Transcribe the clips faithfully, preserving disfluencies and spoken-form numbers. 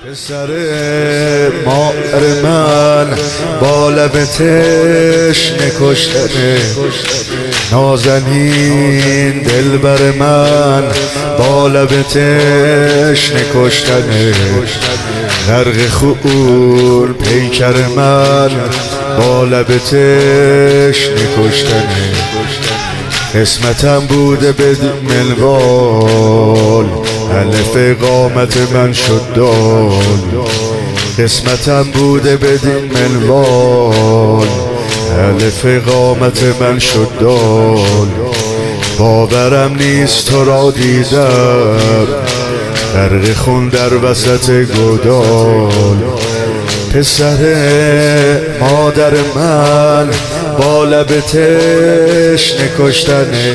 پسر مادر من با لب تشنه کشتنه، نازنین دلبر من با لب تشنه کشتنه، غرق خون پیکر من با لب تشنه کشتنه. قسمتم بوده به منوال، الف قامت من شد دال. قسمتم بوده بدین منوال، الف قامت من شد دال. باورم نیست تو را دیدم، غرق خون در وسط گودال. پسر مادر من با لب تشنه کشتنه،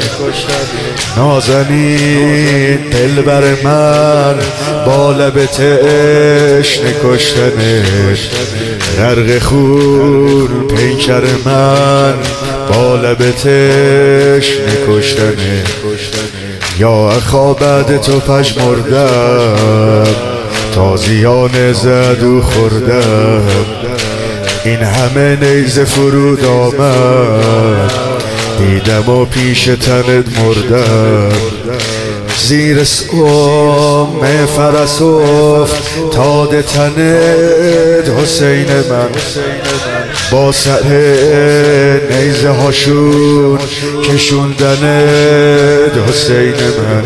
نازنین دلبر من با لب تشنه کشتنه، غرق خون پیکر من با لب تشنه کشتنه. یا اخا بعد تو پژمردم، تازیان زدو خوردم. این همه نیزه فرود آمد، دیدم و پیش تنت مردم. زیر سوم فرس افتاده تنت حسین من، با سر نیزه هاشون کشوندنت حسین من.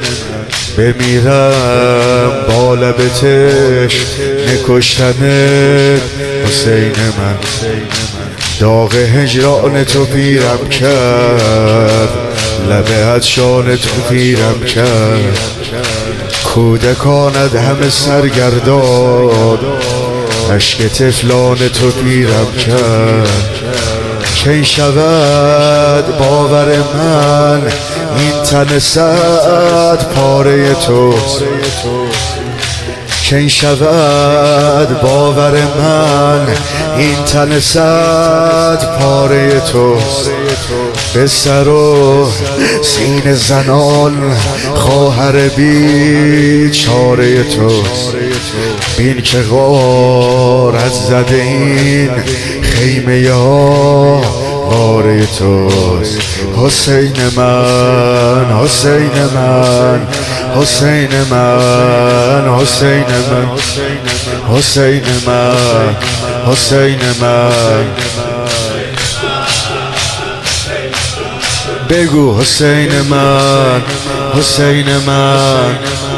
بمیرم با لب تشنه کشتنت حسین من. داغ هجران تو پیرم کرد، لب عطشان تو پیرم کرد. کودکانت همه سرگردان، اشک طفلان تو پیرم کرد. کی شود باور من این تن صد پاره توست، کی شود باور من این تن صد پاره توست. به سر و سینه زنان خواهر بیچاره توست. بین که غارت زده این خیمه ها غاره توست. حسین من، حسین من، حسین من، حسین من، حسین من، حسین من. بگو حسین من، حسین من.